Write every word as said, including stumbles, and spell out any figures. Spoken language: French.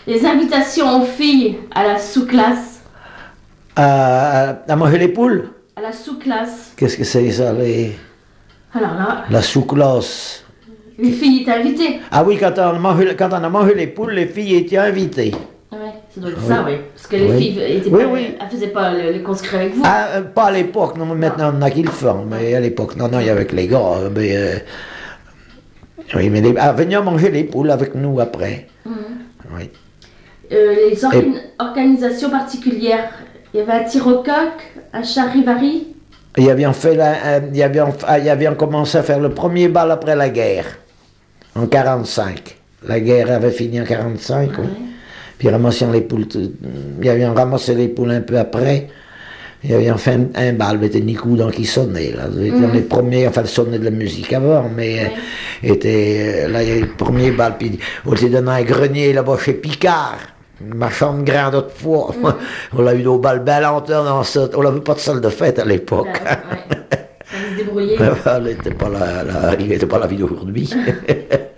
Les invitations aux filles à la sous-classe. À, à manger les poules? À la sous-classe. Qu'est-ce que c'est ça, les... Alors là... La sous-classe. Les filles étaient invitées. Ah oui, quand on, a mangé, quand on a mangé les poules, les filles étaient invitées. Ouais, ça doit être ça, oui. Parce que les oui. filles étaient oui, pas, oui. elles faisaient pas le, le conscrit avec vous. Ah, euh, pas à l'époque, non, maintenant on a qui le font, mais à l'époque, non, non, il y avait que les gars. Mais, euh, oui, mais les, à venir manger les poules avec nous après. Mmh. Oui. Euh, les orga Et... organisations particulières, il y avait un tir au coq, un charivari. Il avait, fait la, euh, il, avait, il avait commencé à faire le premier bal après la guerre, en quarante-cinq. La guerre avait fini en quarante-cinq, ouais. Oui. Puis ramassant les poules, il avait ramassé les poules un peu après. Il avait fait un, un bal, mais c'était Nico donc qui sonnait. Là. Mm-hmm. Les premiers, enfin, sonnait de la musique avant, mais ouais. euh, était, là, il y a eu le premier bal. Puis on était dans un grenier là-bas chez Picard. Marchand de grains d'autrefois. Mm. On l'a eu au bal belle lenteur dans ça. On n'avait pas de salle de fête à l'époque. Ouais, ouais. On se débrouillait. Elle n'était pas la, la, pas la vie d'aujourd'hui.